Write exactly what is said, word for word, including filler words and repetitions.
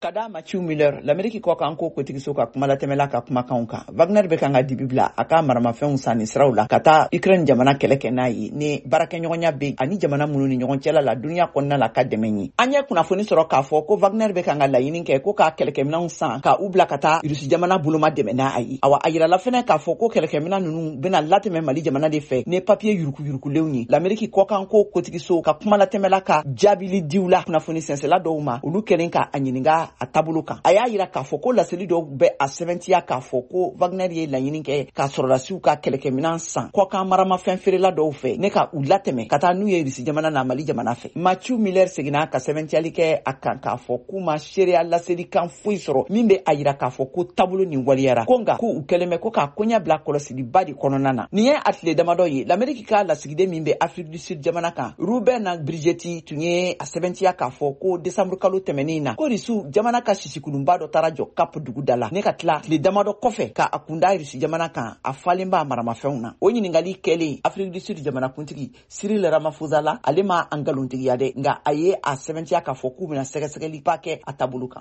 Kada Mathieu Miller, l'Amérique ko kan ko kotigi so ka kuma la temela ka kuma kan kan. Wagner be kan ga dibibla aka maramafɛnw sani siraw la kata Ukraine jamana kɛlɛkɛ n'a ye ni barakɛ ɲɔgɔnya be ani jamana minnu ni ɲɔgɔn cɛla la dunya kɔnɔna la ka dɛmɛ ɲi. An ye kunnafoni sɔrɔ k'a fɔ ko Wagner be kan ga laɲini kɛ ko ka kɛlɛkɛminɛnw san ka u bila ka taa Rusi jamana boloma dɛmɛ n'a ye. Awa a yirala fɛnɛ k'a fɔ ko kɛlɛkɛminɛn ninnu bena latɛmɛ Mali jamana de fɛ ni papier yuruku yurukulenw ye. L'Amérique ko kan ko kotigi so ka kuma la tɛmɛla ka jaabili diw la kunnafoni sɛnsɛla dɔw ma olu kɛlen ka a ɲininga a taabolo kan. A y'a yira k'a fɔ ko laseli dɔw bɛ a sɛbɛntiya k'a fɔ ko Wagner ye laɲini kɛ k'a sɔrɔlasiw ka kɛlɛkɛminɛn san kɔkan maramafɛn feerela dɔw fɛ ne ka u latɛmɛ ka taa n'u ye Rusi jamana na Mali jamana fɛ. Mathieu Miller seginna ka sɛbɛntiyali kɛ a kan k'a fɔ k'u ma seereya laseli kan foyi sɔrɔ min bɛ a yira k'a fɔ ko taabolo nin waliyara ko nka k'u kɛlen bɛ ko k'a koɲa bila kɔlɔsiliba de kɔnɔna na. Nin ye a tile damadɔ ye l'Amérique ka lasigiden min bɛ Afrique du Sud jamana kan Ruben na Brigetti tun ye a sɛbɛntiya k'a fɔ ko décembre kalo tɛmɛnen na ko Rusiw jamana ka sisikulunba dɔ taara jɔ Cap duguda la ne ka tila tile damadɔ kɔfɛ ka a kunda Rusi jamana kan a falen b'a maramafɛnw na. O ɲiningali kɛlen Afrique du Sud jamana kuntigi Cyril Ramaphosa la ale ma an nkalontigiya dɛ nka a ye a sɛbɛntiya k'a fɔ k'u bɛna sɛgɛsɛgɛliba kɛ a taabolo kan.